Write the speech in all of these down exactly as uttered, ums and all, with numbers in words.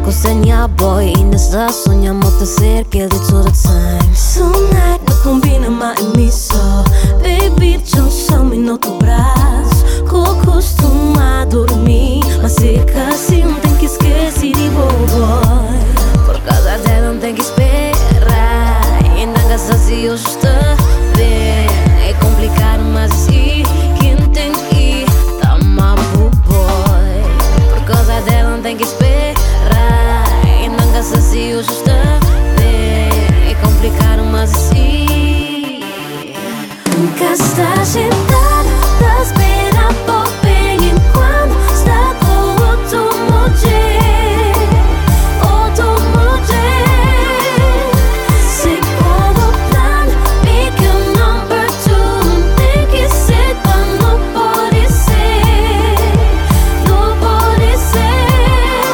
cozinha boy, ainda já sonhamos ter ser que ele todo time. Tonight não combina mais me só. Baby, já só me no teu braço. Co costuma dormir, mas se assim não tem que esquecer de boy. Por causa dela não tem que esperar. Ainda gasta se eu estou bem. É complicado, mas assim quem tem que tá mal pro boy. Por causa dela não tem que esperar. Ainda gasta se eu estou bem. É complicado, mas assim nunca está sentado, tá esperando por bem enquanto está com outro mulher, outro mulher. Segundo plano, pick a number two. Tem que ser, mas não pode ser, não pode ser.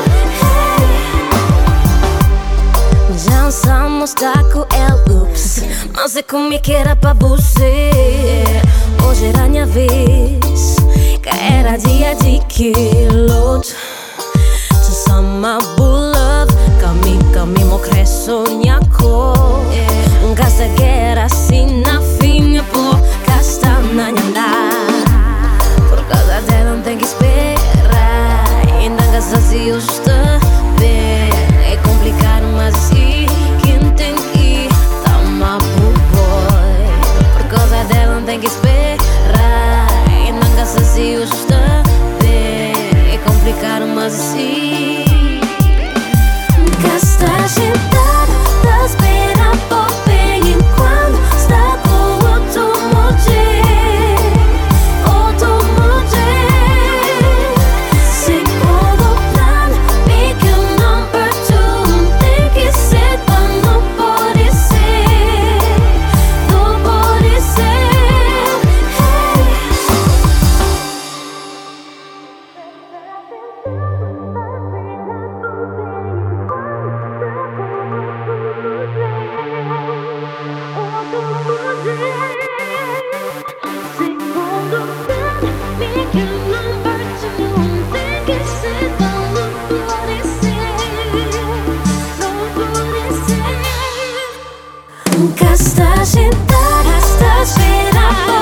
Hey. já estamos tá com ele, ups. Mas é comigo que era pra você. Hoje era minha vez, que era dia de quilo. Just some my love, kami kami mo cresce minha cor. Gasta guerra assim na finha por gasta na nhanda. Por causa dela não tem que esperar. Ainda gasta se eu estou bem. É complicado, mas assim quem tem que tá mal pro boy. Por causa dela não tem que esperar. Ainda gasta se eu estou bem. É complicado, mas assim nunca está sentado, tá esperando por bem enquanto está com outro mulher, outro mulher. Segundo plano, pick a number two. Tem que ser, mas não pode ser, não pode ser. Segundo plano, pick a number two. Tem que ser, mas não pode ser, não pode ser. Nunca está sentado, está esperando.